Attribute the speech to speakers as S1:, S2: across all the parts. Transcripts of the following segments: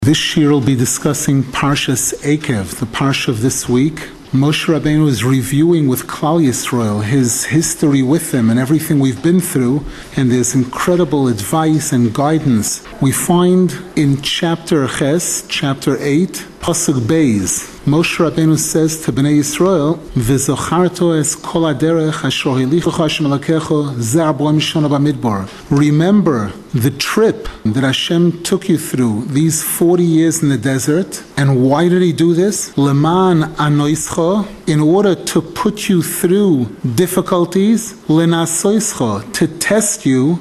S1: This shir will be discussing Parshas Eikev, the parsha of this week. Moshe Rabbeinu is reviewing with Klal Yisrael his history with them and everything we've been through, and there's incredible advice and guidance. We find in chapter Ches, chapter 8, Pasuk Beis, Moshe Rabbeinu says to Bnei Yisrael, "V'zocharto es kol haderech asher holichocha Hashem Elokecha zeh 40 shana b'midbar." Remember the trip that Hashem took you through these 40 years in the desert. And why did He do this? Leman anoischa, in order to put you through difficulties. Lenasoischa, to test you.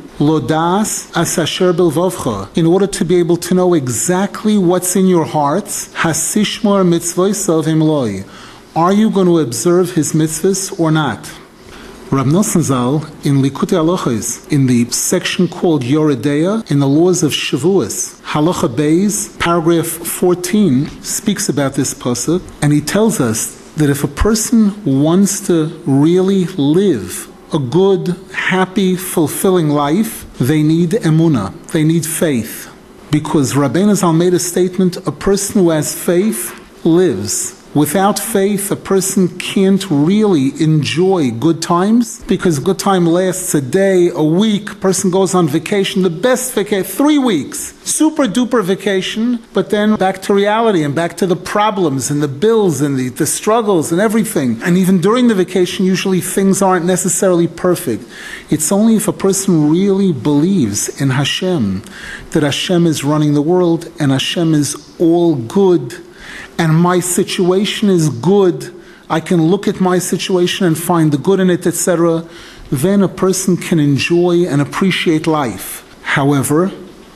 S1: Lodas as asher belvavcha, in order to be able to know exactly what's in your hearts. Hasishmor mitzvosav imloi, are you going to observe His mitzvahs or not? Rab Nosson Zal, in Likutei Halachos, in the section called Yoredeya, in the laws of Shavuos, Halacha Beis, paragraph 14, speaks about this pasuk, and he tells us that if a person wants to really live a good, happy, fulfilling life, they need emunah, they need faith. Because Rabbeinu Zal made a statement, a person who has faith lives. Without faith, a person can't really enjoy good times, because good time lasts a day, a week. A person goes on vacation, the best vacation, 3 weeks, super duper vacation, but then back to reality and back to the problems and the bills and the struggles and everything. And even during the vacation, usually things aren't necessarily perfect. It's only if a person really believes in Hashem, that Hashem is running the world and Hashem is all good, and my situation is good, I can look at my situation and find the good in it, etc., then a person can enjoy and appreciate life. However,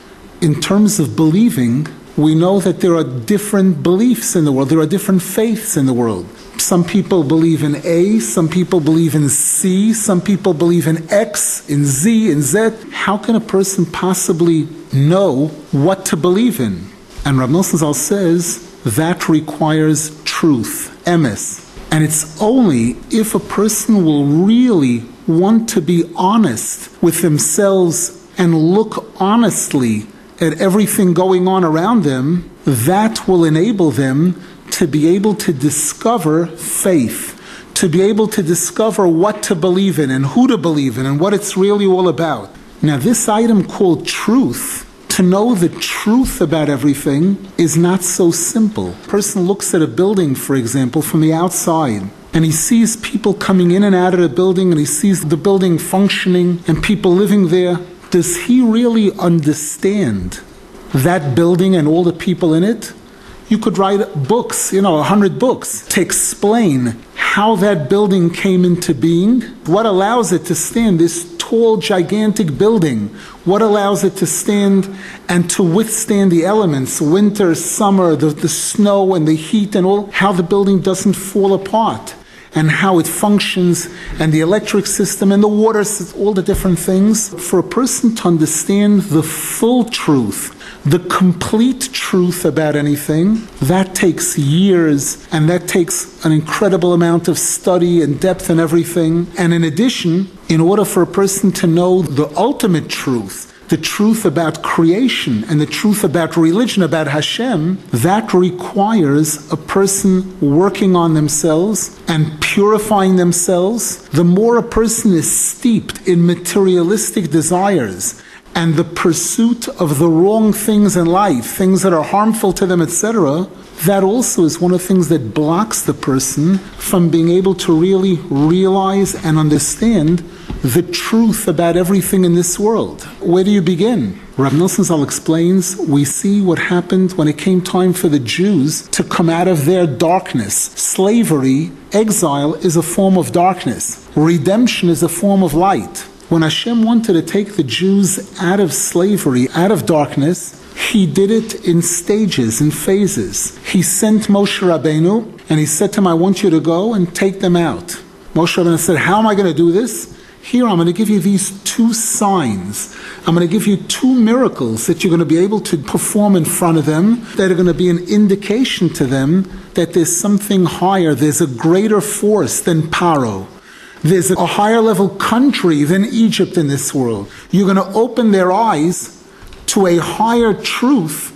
S1: in terms of believing, we know that there are different beliefs in the world, there are different faiths in the world. Some people believe in A, some people believe in C, some people believe in X, in Z, in Z. How can a person possibly know what to believe in? And Rab Nosson Zal says, that requires truth, emes. And it's only if a person will really want to be honest with themselves and look honestly at everything going on around them, that will enable them to be able to discover faith, to be able to discover what to believe in and who to believe in and what it's really all about. Now, this item called truth, to know the truth about everything, is not so simple. A person looks at a building, for example, from the outside, and he sees people coming in and out of the building, and he sees the building functioning and people living there. Does he really understand that building and all the people in it? You could write books, 100 books, to explain how that building came into being, what allows it to stand, this tall, gigantic building, what allows it to stand and to withstand the elements, winter, summer, the snow and the heat and all, how the building doesn't fall apart, and how it functions, and the electric system and the water system, all the different things. For a person to understand the full truth, the complete truth about anything, that takes years, and that takes an incredible amount of study and depth and everything. And in addition, in order for a person to know the ultimate truth, the truth about creation and the truth about religion, about Hashem, that requires a person working on themselves and purifying themselves. The more a person is steeped in materialistic desires and the pursuit of the wrong things in life, things that are harmful to them, etc., that also is one of the things that blocks the person from being able to really realize and understand the truth about everything in this world. Where do you begin? Rab Nosson Zal explains, we see what happened when it came time for the Jews to come out of their darkness. Slavery, exile, is a form of darkness. Redemption is a form of light. When Hashem wanted to take the Jews out of slavery, out of darkness, He did it in stages, in phases. He sent Moshe Rabbeinu, and He said to him, I want you to go and take them out. Moshe Rabbeinu said, how am I going to do this? Here, I'm going to give you these 2 signs. I'm going to give you 2 miracles that you're going to be able to perform in front of them, that are going to be an indication to them that there's something higher, there's a greater force than Paro. There's a higher level country than Egypt in this world. You're going to open their eyes to a higher truth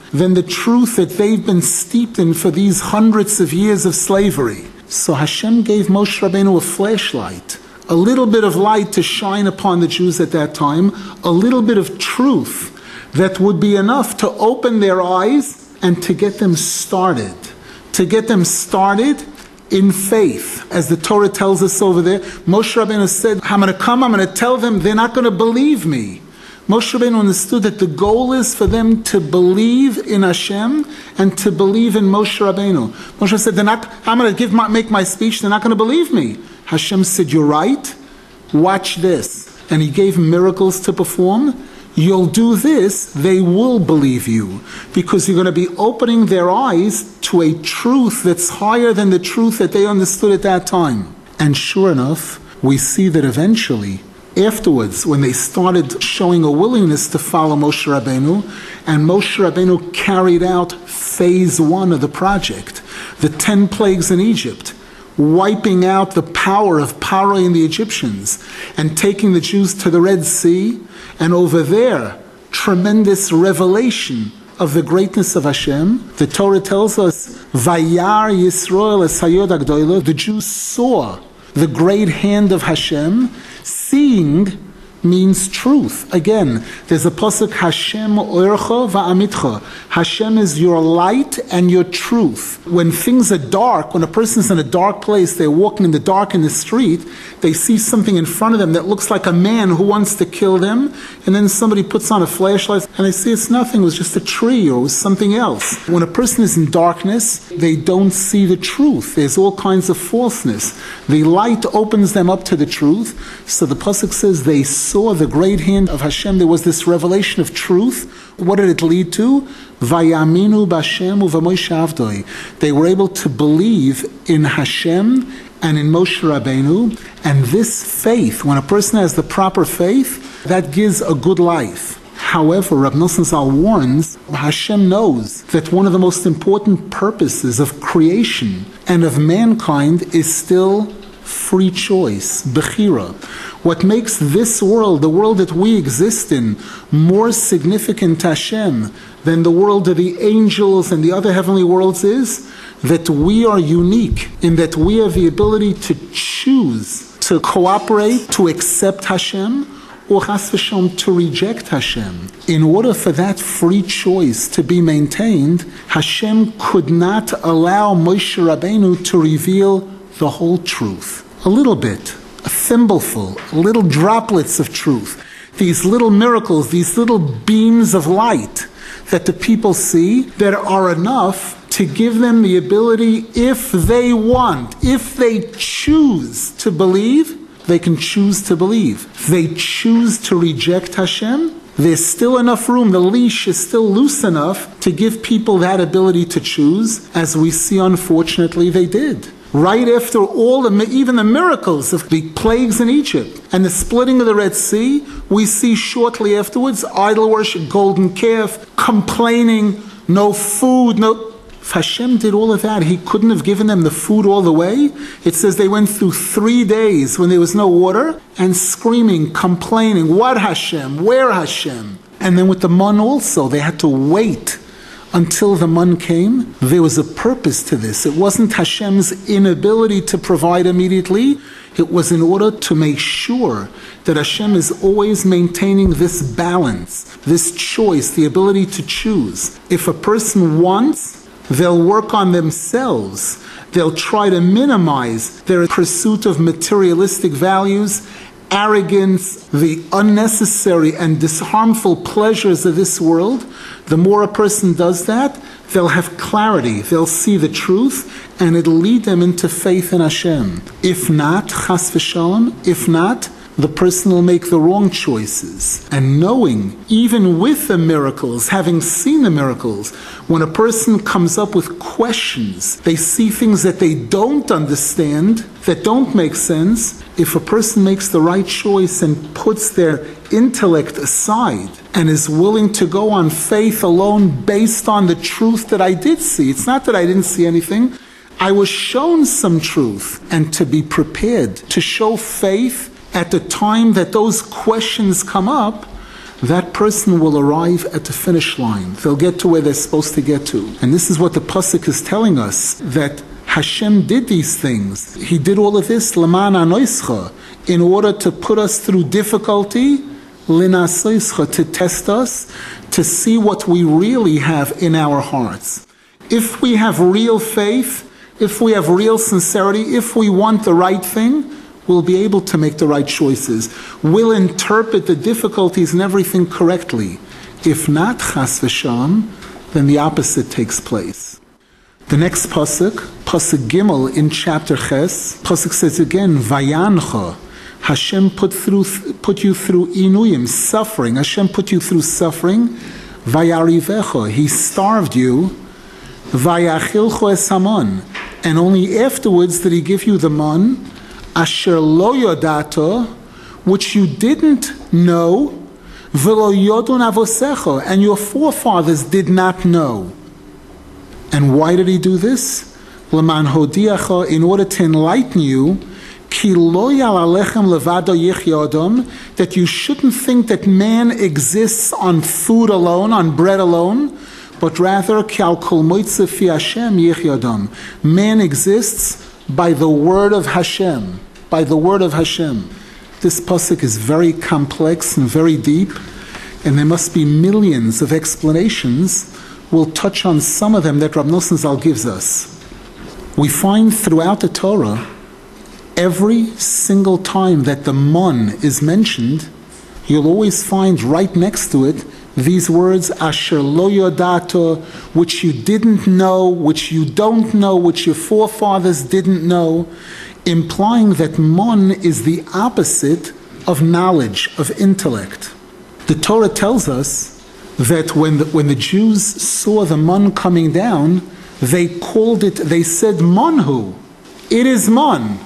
S1: than the truth that they've been steeped in for these hundreds of years of slavery. So Hashem gave Moshe Rabbeinu a flashlight, a little bit of light to shine upon the Jews at that time, a little bit of truth that would be enough to open their eyes and to get them started. To get them started in faith. As the Torah tells us over there, Moshe Rabbeinu said, I'm going to come, I'm going to tell them, they're not going to believe me. Moshe Rabbeinu understood that the goal is for them to believe in Hashem and to believe in Moshe Rabbeinu. Moshe said, I'm going to make my speech, they're not going to believe me. Hashem said, you're right, watch this. And he gave him miracles to perform. You'll do this, they will believe you, because you're going to be opening their eyes to a truth that's higher than the truth that they understood at that time. And sure enough, we see that eventually, afterwards, when they started showing a willingness to follow Moshe Rabbeinu, and Moshe Rabbeinu carried out phase 1 of the project, the 10 plagues in Egypt, wiping out the power of Paro and the Egyptians, and taking the Jews to the Red Sea, and over there, tremendous revelation of the greatness of Hashem. The Torah tells us, Vayar Yisrael es hayod hagdolah, the Jews saw the great hand of Hashem. Seeing means truth. Again, there's a pasuk, Hashem oircha va'amitcha. Hashem is your light and your truth. When things are dark, when a person's in a dark place, they're walking in the dark in the street, they see something in front of them that looks like a man who wants to kill them, and then somebody puts on a flashlight and they see it's nothing, it was just a tree or it was something else. When a person is in darkness, they don't see the truth. There's all kinds of falseness. The light opens them up to the truth. So the pasuk says they saw the great hand of Hashem. There was this revelation of truth. What did it lead to? Vayaminu b'Hashem u'v'Moshe avdoi. They were able to believe in Hashem and in Moshe Rabbeinu. And this faith, when a person has the proper faith, that gives a good life. However, Rab Nosson Zal warns, Hashem knows that one of the most important purposes of creation and of mankind is still free choice, bechira. What makes this world, the world that we exist in, more significant to Hashem than the world of the angels and the other heavenly worlds is that we are unique in that we have the ability to choose to cooperate, to accept Hashem, or chas v'shalom to reject Hashem. In order for that free choice to be maintained, Hashem could not allow Moshe Rabbeinu to reveal the whole truth. A little bit, a thimbleful, little droplets of truth. These little miracles, these little beams of light that the people see that are enough to give them the ability, if they want, if they choose to believe, they can choose to believe. If they choose to reject Hashem, there's still enough room, the leash is still loose enough to give people that ability to choose, as we see unfortunately they did. Right after even the miracles of the plagues in Egypt and the splitting of the Red Sea, we see shortly afterwards idol worship, golden calf, complaining, no food, no. If Hashem did all of that, He couldn't have given them the food all the way. It says they went through 3 days when there was no water and screaming, complaining, what Hashem, where Hashem? And then with the man also, they had to wait until the man came. There was a purpose to this. It wasn't Hashem's inability to provide immediately. It was in order to make sure that Hashem is always maintaining this balance, this choice, the ability to choose. If a person wants, they'll work on themselves. They'll try to minimize their pursuit of materialistic values, arrogance, the unnecessary and harmful pleasures of this world. The more a person does that, they'll have clarity, they'll see the truth, and it'll lead them into faith in Hashem. If not, chas v'shalom, if not, the person will make the wrong choices. And knowing, even with the miracles, having seen the miracles, when a person comes up with questions, they see things that they don't understand, that don't make sense. If a person makes the right choice and puts their intellect aside and is willing to go on faith alone based on the truth that I did see, it's not that I didn't see anything, I was shown some truth, and to be prepared to show faith at the time that those questions come up, that person will arrive at the finish line. They'll get to where they're supposed to get to. And this is what the pasuk is telling us, that Hashem did these things. He did all of this, L'man anoischa, in order to put us through difficulty, L'nasoischa, to test us, to see what we really have in our hearts. If we have real faith, if we have real sincerity, if we want the right thing, we'll be able to make the right choices. We'll interpret the difficulties and everything correctly. If not, chas v'shalom, then the opposite takes place. The next pasuk, pasuk Gimel in chapter Ches, pasuk says again, Vayancha, Hashem put you through inuyim, suffering. Hashem put you through suffering. Vayarivecha, He starved you. Vayachilcho es hamon, and only afterwards did He give you the man. Asher lo yodato, which you didn't know, v'lo yodun avosecha, and your forefathers did not know. And why did He do this? L'man hodiacha, in order to enlighten you, ki lo yal alechem levado yichyeh adam, that you shouldn't think that man exists on food alone, on bread alone, but rather ki al kol moitze fi Hashem yichyeh adam. Man exists by the word of Hashem. By the word of Hashem. This pasuk is very complex and very deep, and there must be millions of explanations. We'll touch on some of them that Rav Nosson Zal gives us. We find throughout the Torah, every single time that the mon is mentioned, you'll always find right next to it these words, Asher lo yodato, which you didn't know, which you don't know, which your forefathers didn't know, implying that mon is the opposite of knowledge, of intellect. The Torah tells us that when the Jews saw the mon coming down, they said monhu. It is mon.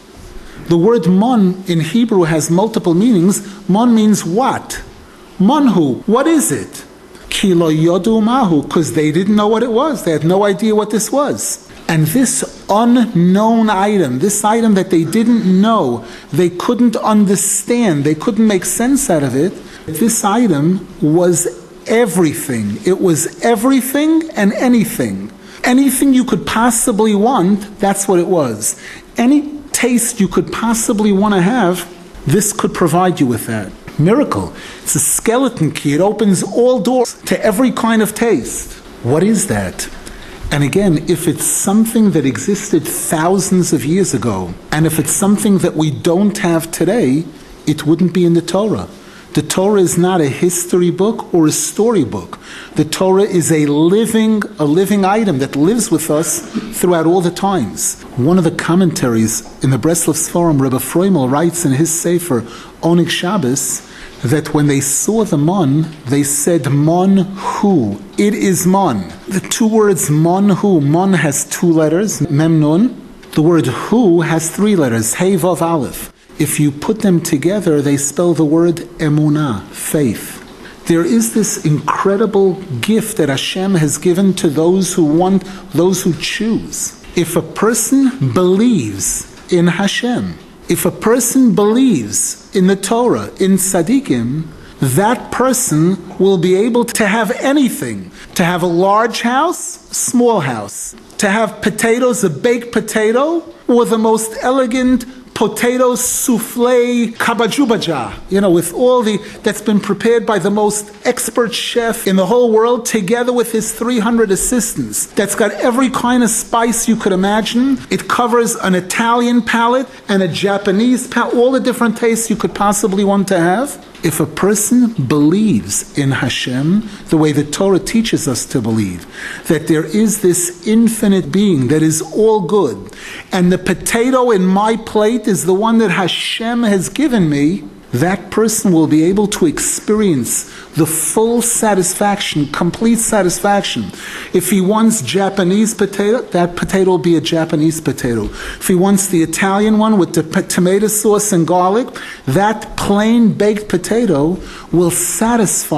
S1: The word mon in Hebrew has multiple meanings. Mon means what? Monhu, what is it? Ki lo yodu mahu, because they didn't know what it was. They had no idea what this was. And this unknown item, this item that they didn't know, they couldn't understand, they couldn't make sense out of it, this item was everything. It was everything and anything. Anything you could possibly want, that's what it was. Any taste you could possibly want to have, this could provide you with that. Miracle. It's a skeleton key. It opens all doors to every kind of taste. What is that? And again, if it's something that existed thousands of years ago, and if it's something that we don't have today, it wouldn't be in the Torah. The Torah is not a history book or a story book. The Torah is a living item that lives with us throughout all the times. One of the commentaries in the Breslov Sforim, Rebbe Freumel writes in his Sefer, Oneg Shabbos, that when they saw the mon, they said mon hu. It is mon. The two words mon hu. Mon has two letters, mem nun. The word hu has three letters, hey vav aleph. If you put them together, they spell the word emunah, faith. There is this incredible gift that Hashem has given to those who want, those who choose. If a person believes in Hashem, if a person believes in the Torah, in tzaddikim, that person will be able to have anything. To have a large house, small house. To have potatoes, a baked potato, or the most elegant potato souffle kabajubaja, with all that's been prepared by the most expert chef in the whole world, together with his 300 assistants. That's got every kind of spice you could imagine. It covers an Italian palate and a Japanese palate, all the different tastes you could possibly want to have. If a person believes in Hashem the way the Torah teaches us to believe, that there is this infinite being that is all good, and the potato in my plate is the one that Hashem has given me, that person will be able to experience the full satisfaction, complete satisfaction. If he wants Japanese potato, that potato will be a Japanese potato. If he wants the Italian one with the tomato sauce and garlic, that plain baked potato will satisfy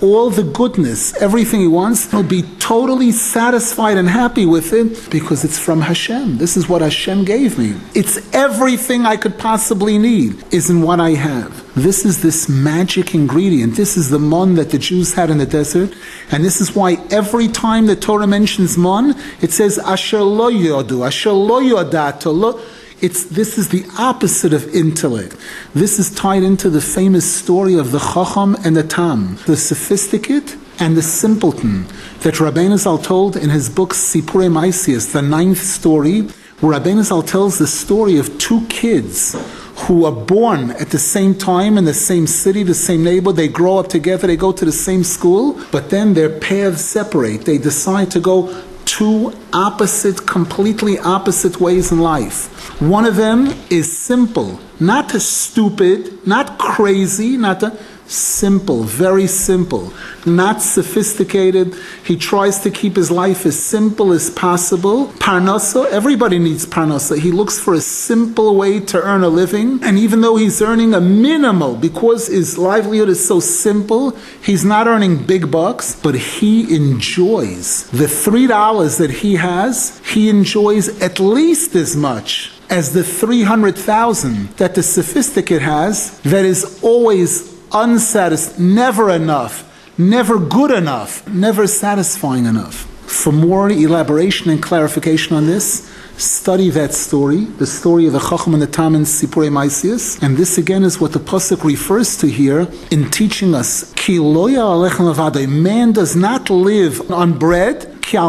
S1: all the goodness, everything he wants, he'll be totally satisfied and happy with it because it's from Hashem. This is what Hashem gave me. It's everything I could possibly need is in what I have. This is this magic ingredient. This is the mon that the Jews had in the desert. And this is why every time the Torah mentions mon, it says, Asher lo yodu, Asher lo yodato, lo. This is the opposite of intellect. This is tied into the famous story of the Chacham and the Tam, the sophisticate and the simpleton, that Rabbeinu Zal told in his book Sipurei Maisius, the 9th story, where Rabbeinu Zal tells the story of two kids who are born at the same time in the same city, the same neighborhood. They grow up together, they go to the same school, but then their paths separate. They decide to go two opposite, completely opposite ways in life. One of them is simple, not stupid, not crazy, simple, very simple, not sophisticated. He tries to keep his life as simple as possible. Parnasa, everybody needs parnasa. He looks for a simple way to earn a living. And even though he's earning a minimal, because his livelihood is so simple, he's not earning big bucks, but he enjoys the $3 that he has. He enjoys at least as much as the 300,000 that the sophisticate has, that is always unsatisfied, never enough, never good enough, never satisfying enough. For more elaboration and clarification on this, study that story, the story of the Chacham and the Tam in Sipurei Maisius. And this again is what the Pasuk refers to here in teaching us, Ki lo ya'alechem levadai, man does not live on bread,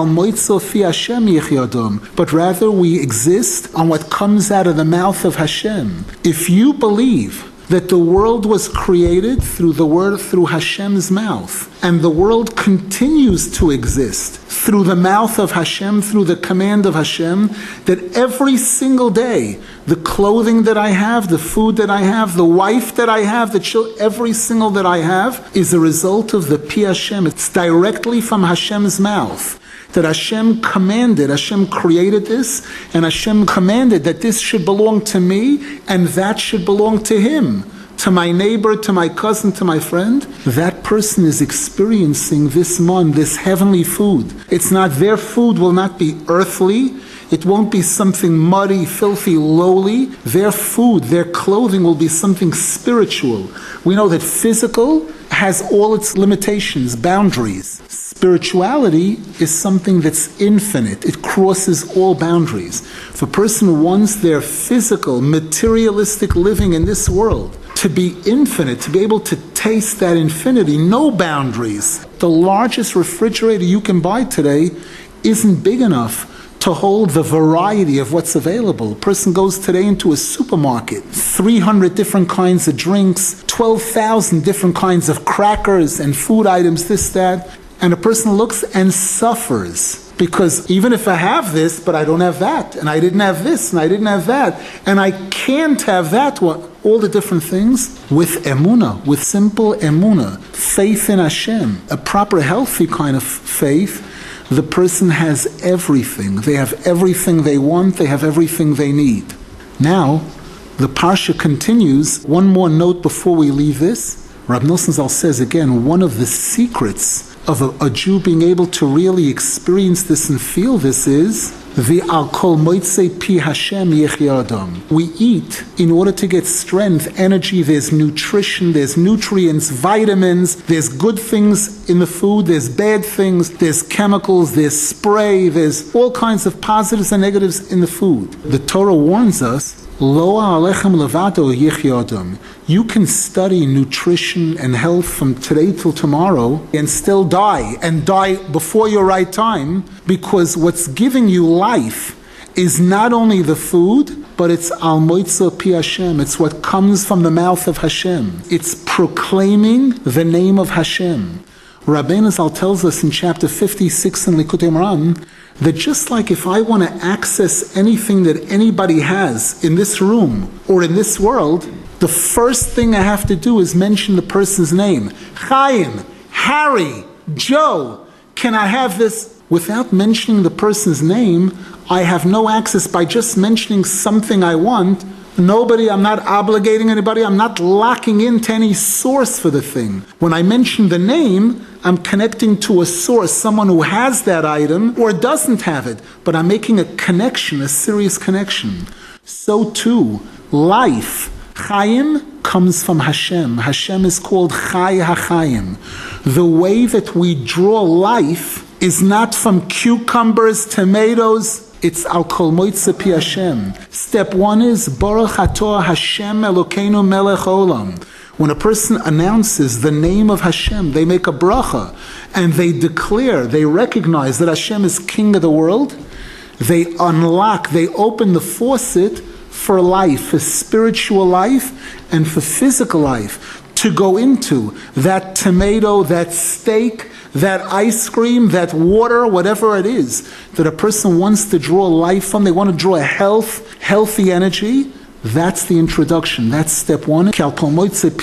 S1: but rather we exist on what comes out of the mouth of Hashem. If you believe that the world was created through the word, through Hashem's mouth, and the world continues to exist through the mouth of Hashem, through the command of Hashem, that every single day, the clothing that I have, the food that I have, the wife that I have, the children, every single that I have is a result of the Pi Hashem. It's directly from Hashem's mouth. That Hashem commanded, Hashem created this, and Hashem commanded that this should belong to me, and that should belong to him, to my neighbor, to my cousin, to my friend. That person is experiencing this mon, this heavenly food. It's not, their food will not be earthly, it won't be something muddy, filthy, lowly. Their food, their clothing will be something spiritual. We know that physical has all its limitations, boundaries. Spirituality is something that's infinite. It crosses all boundaries. If a person wants their physical, materialistic living in this world to be infinite, to be able to taste that infinity, no boundaries. The largest refrigerator you can buy today isn't big enough to hold the variety of what's available. A person goes today into a supermarket, 300 different kinds of drinks, 12,000 different kinds of crackers and food items, this, that, and a person looks and suffers. Because even if I have this, but I don't have that, and I didn't have this, and I didn't have that, and I can't have that one, all the different things, with emunah, with simple emunah, faith in Hashem, a proper healthy kind of faith, the person has everything. They have everything they want, they have everything they need. Now, the Parsha continues. One more note before we leave this. Rab Nosson Zal says again, one of the secrets of a Jew being able to really experience this and feel this is the al kol moitzei pi Hashem yechya adam. We eat in order to get strength, energy. There's nutrition, there's nutrients, vitamins, there's good things in the food, there's bad things, there's chemicals, there's spray, there's all kinds of positives and negatives in the food. The Torah warns us, Lo alechem levato yechya adam. You can study nutrition and health from today till tomorrow and still die, and die before your right time, because what's giving you life is not only the food, but it's al moitzo pi Hashem. It's what comes from the mouth of Hashem. It's proclaiming the name of Hashem. Rabbeinu Zal tells us in chapter 56 in Likutei Moharan that just like if I want to access anything that anybody has in this room or in this world, the first thing I have to do is mention the person's name. Chaim, Harry, Joe, can I have this? Without mentioning the person's name, I have no access. By just mentioning something I want, Nobody, I'm not obligating anybody. I'm not locking into any source for the thing. When I mention the name, I'm connecting to a source, someone who has that item or doesn't have it. But I'm making a connection, a serious connection. So too, life, Chaim, comes from Hashem. Hashem is called Chai HaChaim. The way that we draw life is not from cucumbers, tomatoes. It's al kol moitze pi Hashem. Step one is Baruch Atah Hashem Elokeinu Melech Olam. When a person announces the name of Hashem, they make a bracha and they declare, they recognize that Hashem is King of the world. They unlock, they open the faucet for life, for spiritual life and for physical life, to go into that tomato, that steak, that ice cream, that water, whatever it is that a person wants to draw life from. They want to draw a healthy energy. That's the introduction. That's step one. Now, the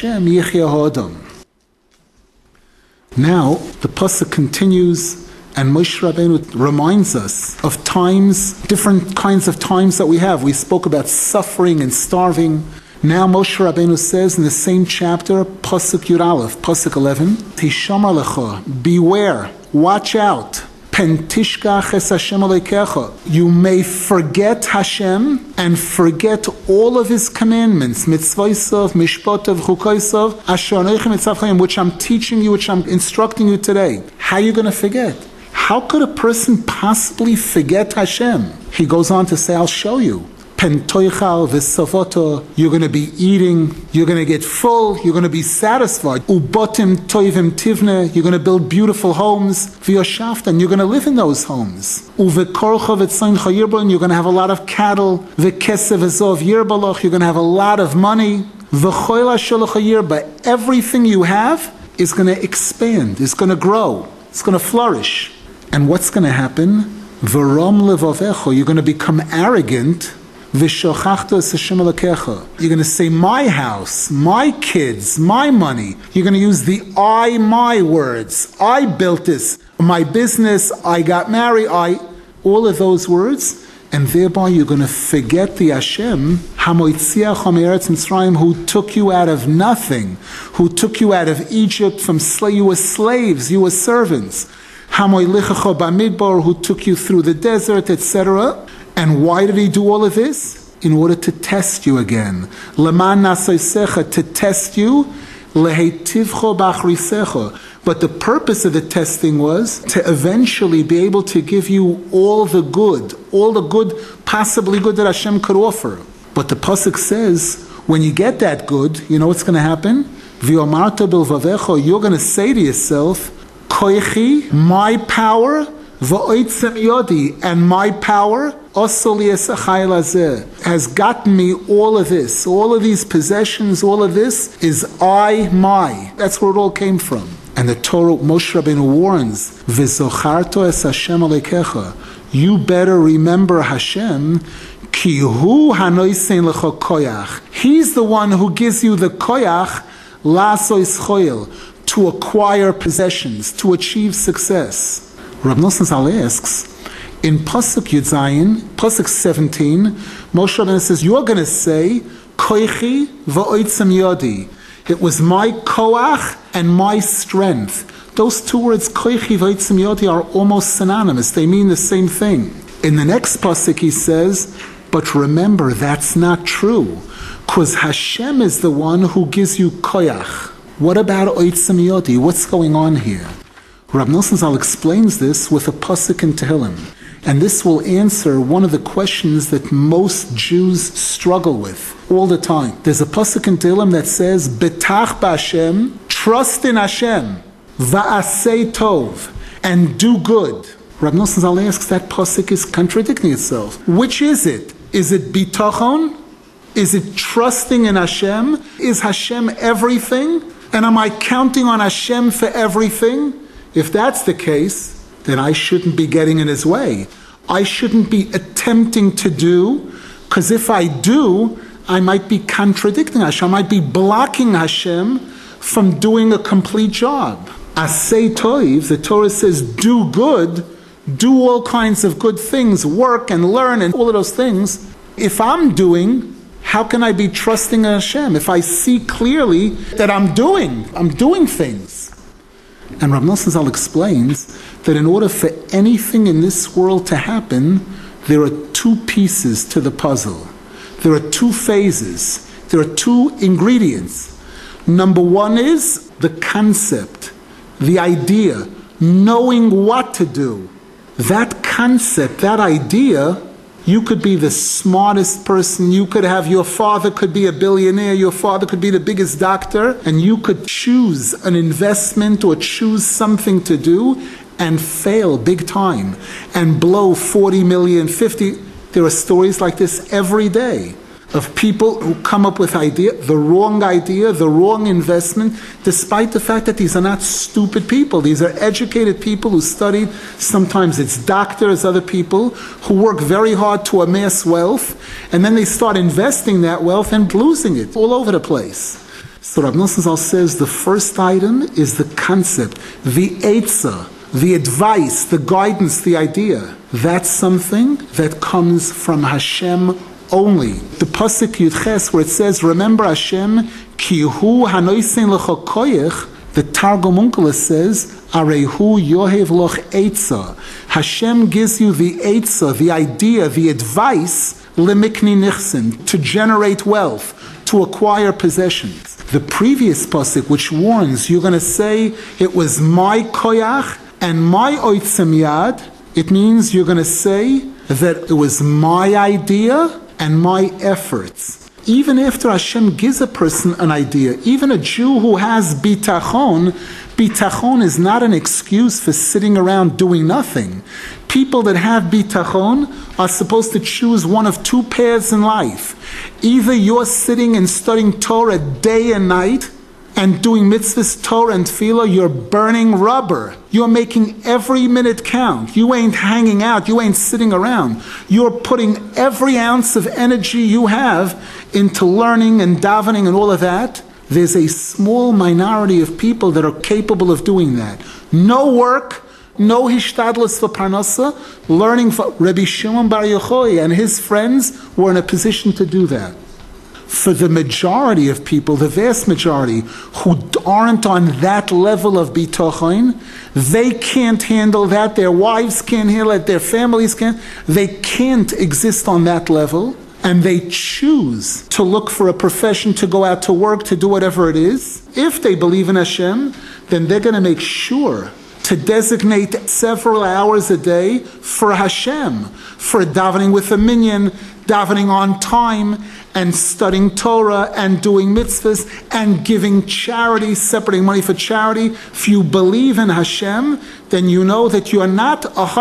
S1: pasuk continues, and Moshe Rabbeinu reminds us of times, different kinds of times that we have. We spoke about suffering and starving. Now Moshe Rabbeinu says in the same chapter, pasuk Yud Aleph, pasuk 11, Tishamar lecha, beware, watch out. Pentishkach es Hashem Elokecha. You may forget Hashem and forget all of His commandments, mitzvosov, mishpotov, chukosov, asher anochi mitzavchem, which I'm teaching you, which I'm instructing you today. How are you going to forget? How could a person possibly forget Hashem? He goes on to say, I'll show you. Pentoichal v'savoto, you're going to be eating, you're going to get full, you're going to be satisfied. Ubotim toivim tivne, you're going to build beautiful homes. V'yoshaftan, you're going to live in those homes. Uvekorcha v'tzaincha yirbon, you're going to have a lot of cattle. V'kesev v'zov yirbaloch, you're going to have a lot of money. V'choila sholocha yirba, everything you have is going to expand, is going to grow, it's going to flourish. And what's going to happen? V'rom levavecho, you're going to become arrogant. You're going to say, my house, my kids, my money. You're going to use the I, my words. I built this. My business, I got married, all of those words. And thereby you're going to forget the Hashem, who took you out of nothing, who took you out of Egypt from you were slaves, you were servants. Who took you through the desert, etc. And why did He do all of this? In order to test you again. Leman nasoisecha, to test you. Leheitivcho b'achrisecha. But the purpose of the testing was to eventually be able to give you all the good, possibly good that Hashem could offer. But the pasuk says, when you get that good, you know what's going to happen? V'yomarta bilvavecho, you're going to say to yourself, koichi, my power, v'oitzem yodi, and my power has gotten me all of this. All of these possessions, all of this is my. That's where it all came from. And the Torah, Moshe Rabbeinu warns, v'zocharto es Hashem alekecha. You better remember Hashem, ki hu hanoisen lecho koyach. He's the one who gives you the koyach, lasois choyel, to acquire possessions, to achieve success. Rav Nosson Zal asks, in Pasuk Yud Zayin, Pasuk 17, Moshe Rabbeinu says, you're going to say, Koichi v'oitzem yodi. It was my koach and my strength. Those two words, Koichi v'oitzem yodi, are almost synonymous. They mean the same thing. In the next Pasuk he says, but remember, that's not true. Because Hashem is the one who gives you koach. What about oitzem yodi? What's going on here? Rav Nosson Zal explains this with a pasuk in Tehillim. And this will answer one of the questions that most Jews struggle with all the time. There's a pasuk in Tehillim that says, Betach b'Hashem, trust in Hashem, va'asei tov, and do good. Rav Nosson Zal asks, that pasuk is contradicting itself. Which is it? Is it bitachon? Is it trusting in Hashem? Is Hashem everything? And am I counting on Hashem for everything? If that's the case, then I shouldn't be getting in His way. I shouldn't be attempting to do, because if I do, I might be contradicting Hashem. I might be blocking Hashem from doing a complete job. Asay toiv, the Torah says, do good, do all kinds of good things, work and learn and all of those things. If I'm doing, How can I be trusting in Hashem if I see clearly that I'm doing things? And Rav Nosson Zal explains that in order for anything in this world to happen, there are two pieces to the puzzle. There are two phases. There are two ingredients. Number one is the concept, the idea, knowing what to do. That concept, that idea, you could be the smartest person. You could have, your father could be a billionaire. Your father could be the biggest doctor. And you could choose an investment or choose something to do and fail big time and blow 40 million, 50. There are stories like this every day of people who come up with the wrong investment, despite the fact that these are not stupid people. These are educated people who studied. Sometimes it's doctors, other people who work very hard to amass wealth, and then they start investing that wealth and losing it all over the place. So Rav Nosson Zal says the first item is the concept, the eitzah, the advice, the guidance, the idea. That's something that comes from Hashem only. The pasuk Yud Ches, where it says, "Remember Hashem, ki hu hanoisen lecha koyach." The Targum Onkelos says, "Arehu yohev loch eitzah." Hashem gives you the eitzah, the idea, the advice, lemikni nichsen, to generate wealth, to acquire possessions. The previous pasuk, which warns you're going to say it was my koyach and my oitzem yad, it means you're going to say that it was my idea and my efforts. Even after Hashem gives a person an idea, even a Jew who has bitachon is not an excuse for sitting around doing nothing. People that have bitachon are supposed to choose one of two paths in life. Either you're sitting and studying Torah day and night, and doing mitzvahs, Torah, and tefillah, you're burning rubber. You're making every minute count. You ain't hanging out. You ain't sitting around. You're putting every ounce of energy you have into learning and davening and all of that. There's a small minority of people that are capable of doing that. No work, no hishtadlus for parnasa, learning for Rabbi Shimon Bar Yochai and his friends were in a position to do that. For the majority of people, the vast majority, who aren't on that level of bitachon, they can't handle that, their wives can't handle it, their families can't, they can't exist on that level, and they choose to look for a profession, to go out to work, to do whatever it is. If they believe in Hashem, then they're going to make sure to designate several hours a day for Hashem, for davening with a minyan, davening on time, and studying Torah, and doing mitzvahs, and giving charity, separating money for charity. If you believe in Hashem, then you know that you are not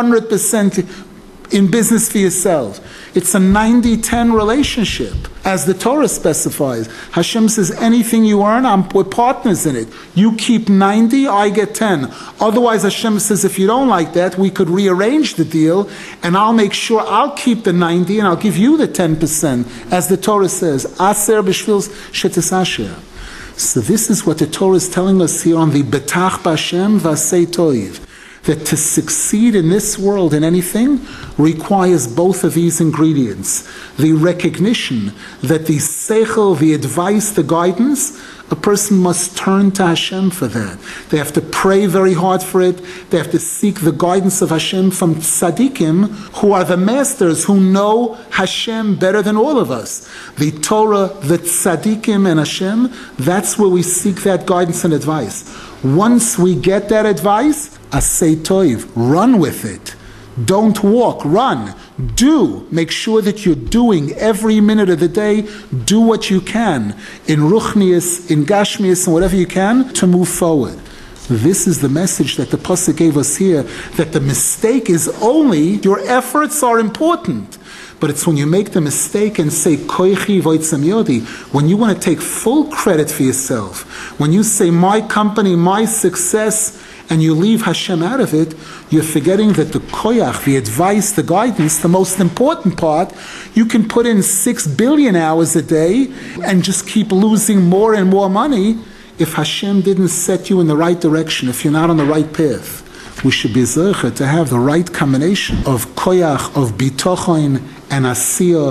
S1: 100% in business for yourself. It's a 90-10 relationship, as the Torah specifies. Hashem says, anything you earn, we're partners in it. You keep 90, I get 10. Otherwise, Hashem says, if you don't like that, we could rearrange the deal, and I'll make sure I'll keep the 90, and I'll give you the 10%, as the Torah says, Aser b'shvil shetisasher. So this is what the Torah is telling us here on the Betach B'Hashem V'asei Toiv, that to succeed in this world in anything requires both of these ingredients. The recognition that the seichel, the advice, the guidance, a person must turn to Hashem for that. They have to pray very hard for it. They have to seek the guidance of Hashem from tzaddikim, who are the masters, who know Hashem better than all of us. The Torah, the tzaddikim, and Hashem, that's where we seek that guidance and advice. Once we get that advice, asay toiv, run with it. Don't walk, run. Do. Make sure that you're doing every minute of the day. Do what you can in ruchnius, in gashmius, and whatever you can to move forward. This is the message that the pasuk gave us here, that the mistake is only, your efforts are important. But it's when you make the mistake and say, koichi voitzam yodi, when you want to take full credit for yourself, when you say, my company, my success, and you leave Hashem out of it, you're forgetting that the koyach, the advice, the guidance, the most important part, you can put in 6 billion hours a day and just keep losing more and more money if Hashem didn't set you in the right direction, if you're not on the right path. We should be zecher to have the right combination of koyach, of bitochon and asiyah,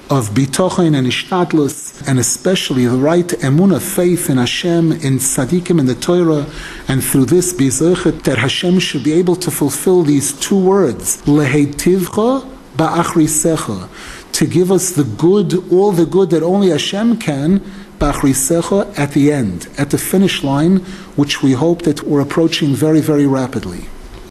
S1: of bitochen and ishtadlus, and especially the right emunah, faith in Hashem, in tzaddikim, in the Torah, and through this be zeichet that Hashem should be able to fulfill these two words, leheitivcha ba'achrisecha, to give us the good, all the good that only Hashem can, ba'achrisecha, at the end, at the finish line, which we hope that we're approaching very, very rapidly.